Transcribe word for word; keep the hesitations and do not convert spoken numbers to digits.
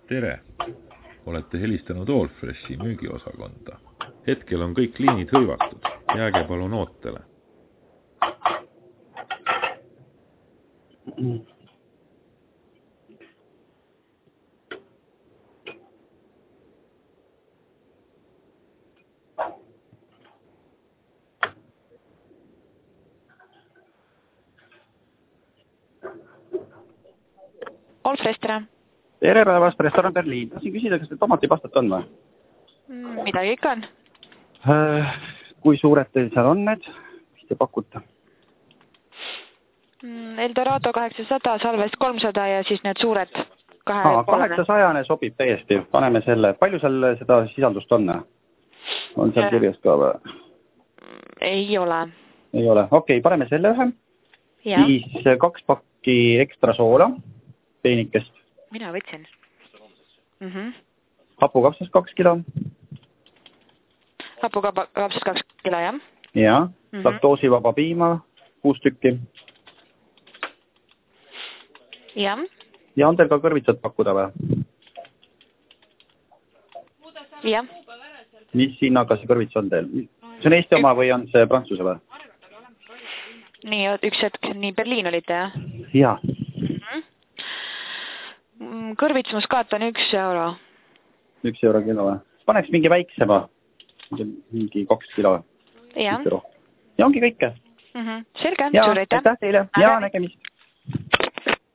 Tere! Olete helistanud Allfreshi müügiosakonda. Hetkel on kõik liinid hõivatud. Jääge palun ootele. Allfresh, tere! Tere päevast, restoran Berliin. Tahtsin küsida, kas te tomatipastat on või? Midagi ikka on. Kui suured teil seal on need? Mis te pakute? Eldorado kaheksasada, Salvest kolmsada ja siis need suured kahe Aa, kaheksasajane sobib täiesti. Paneme selle. Palju seal seda sisaldust on? On seal kirjas ka või? Ei ole. Ei ole. Okei, paneme selle ühe. Ja. Siis kaks pakki ekstra soola, peenikest. Mina võtsin. Mm -hmm. Hapukapsast kaks kilo. Hapukapsast kaks kilo, jah? Ja. Mm -hmm. Laktoosivaba piima, kuus tükki. Ja. Ja on teil ka kõrvitsad pakkuda või? Jah. Mis hinnaga see kõrvits on teil? See on Eesti oma või on see Prantsuse või? Nii, üks hetk. Nii, Berliin olite, jah? Jaa. Mm -hmm. Kõrvitsmuskaat on üks euro. Üks euro kilo või? Paneks mingi väiksema, mingi kaks kilo. Ja. Ja ongi kõike. Mm -hmm. Selge, ja, suur aitäh. Aitäh teile ja nägemist.